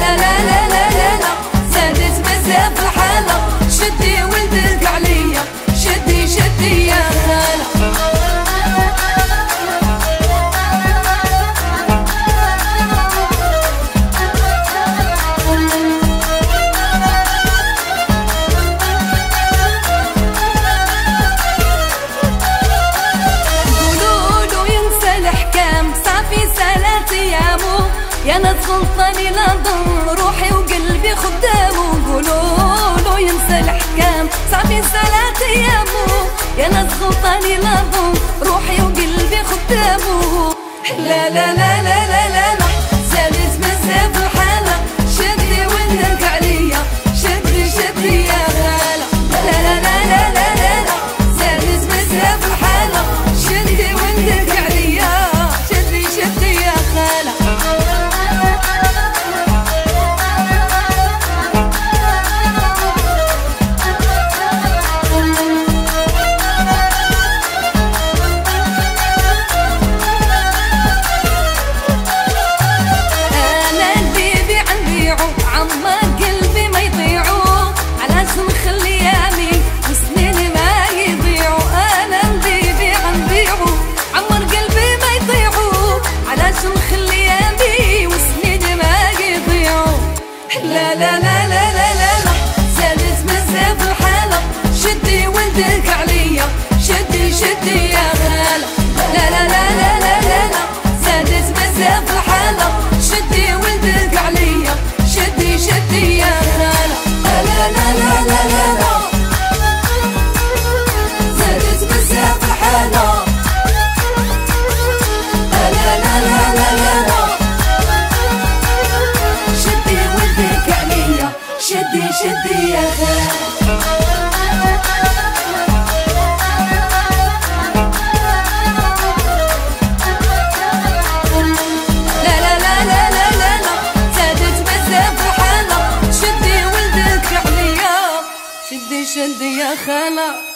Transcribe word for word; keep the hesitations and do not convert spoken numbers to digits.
لا لا لا لا لا لا زادت بزاف الحالة شدي ولدك عليا شدي شدي يا خالة يا ناس غلطاني لا ضر روحي وقلبي خدامه قولولو ينسى الحكام صافي ثلاث ايامه يا ناس غلطاني لا ضر روحي وقلبي خدامه لا لا لا لا لا لا لا زادت بزاف الحالة شدي ولدك عليا شدي شدي يا غالة لا لا لا لا لا لا لا زادت بزاف الحالة شدي ولدك عليا شدي شدي يا خالة لا لا لا لا لا لا زادت بزاف الحالة شدي ولدك عليا شدي شدي يا غالة لا لا لا لا لا لا لا زادت بزاف الحالة شدي ولدك عليا شدي شدي يا غالة لا لا لا لا لا لا زادت بزاف الحالة لا لا لا لا لا لا شدي شدي يا خالة لا لا لا لا لا لا لا زادت بزاف الحالة شدي ولدك عليا شدي شدي يا خالة.